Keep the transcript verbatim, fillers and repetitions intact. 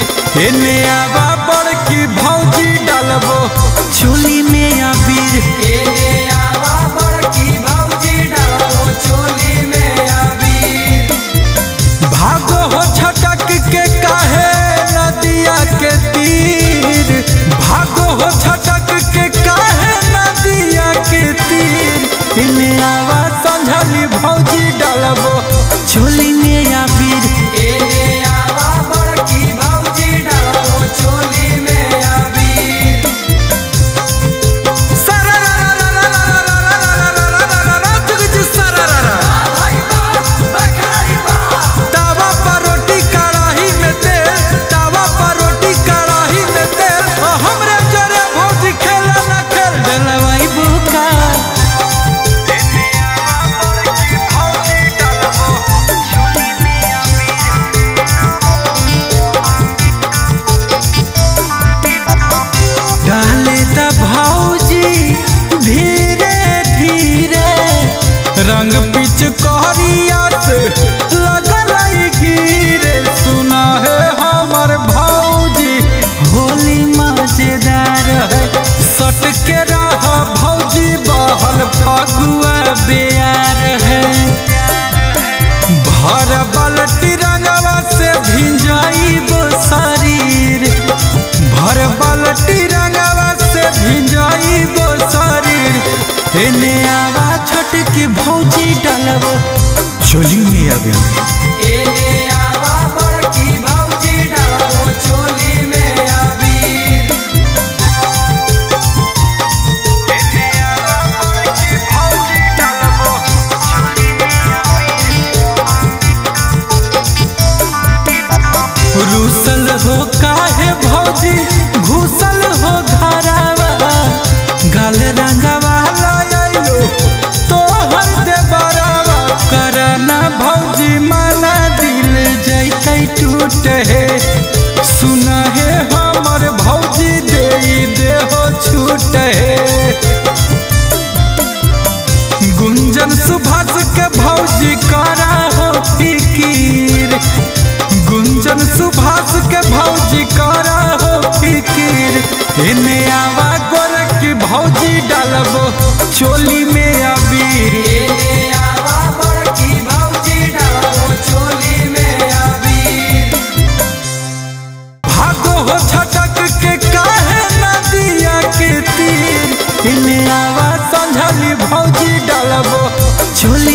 एने आवा बड़की भौजी डालबो चोली में अबीर। एने आवा बड़की भौजी डालबो चोली में अबीर। भागो हो छटक के काहे नदिया के तीर, भागो हो छटक के काहे नदिया के तीर। एने आवा संझली भौजी डालबो चोली में अबीर। एने आवा बड़की भौजी डालबो चोली में अबीर। तावा पर रोटी कढ़ाई में तेल, तावा पर रोटी कढ़ाई में तेल। हमरे जरे भौजी खेला न खेल डलवाई बुका। डाले त भौजी धीरे धीरे रंग पिच कहरिया से लगल गिरे। सुना है हमर भौजी होली मजेदार है, सट के रह भौजी बहल फगुआ बेयार है। भर बलटी रंगवा से भिंजाइबो शरीर, भर बलटी रंगवा से भिंजाइबो शरीर। एने आवा छटकी भौजी डालबो चोली में अबीर। एने आवा बड़की भौजी डालबो चोली में अबीर। एने आवा बड़की भौजी डालबो चोली में अबीर। रूसल हो काहे भौजी घुसल हो घरवा, गाल रंगवा लाइलो तोहर देवरवा। करना भौजी माना दिल जैते टूट है, सुन है हमर भौजी दे देहो छूट है। गुंजन सुभाष के भौजी करा हो फिकीर, गुंजन सुभाष के भौजी करा हो फिकीर। एने आवा गोरकी भौजी डालबो चोली में अबीर। एने आवा बड़की भौजी डालबो चोली में अबीर। भागो हो छटक के काहे नदिया के तीर। एने आवा संझली भौजी डालबो चोली